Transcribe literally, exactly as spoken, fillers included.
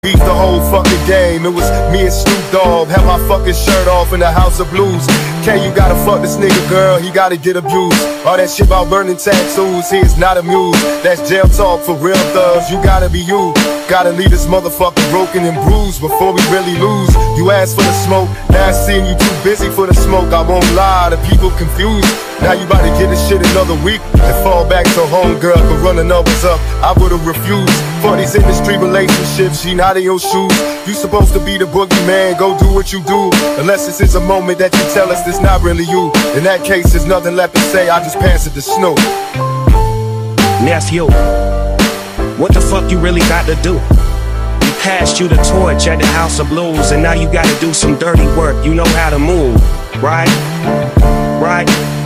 Beat the whole fucking game. It was me and Snoop Dogg. Had my fucking shirt off in the House of Blues. K, you gotta fuck this nigga, girl, he gotta get abused. All that shit about burning tattoos, he is not amused. That's jail talk for real thugs, you gotta be you. Gotta leave this motherfucker broken and bruised before we really lose. You asked for the smoke, now I seeing you too busy for the smoke. I won't lie, the people confused. Now you about to get this shit another week and fall back to home, girl, but running numbers up, I would've refused. For these industry relationships, she not in your shoes. You supposed to be the boogeyman, go do what you do. Unless this is a moment that you tell us it's not really you. In that case, there's nothing left to say, I just pass it to Snoop. Nephew, what the fuck you really got to do? We passed you the torch at the House of Blues, and now you gotta do some dirty work. You know how to move, right? Right?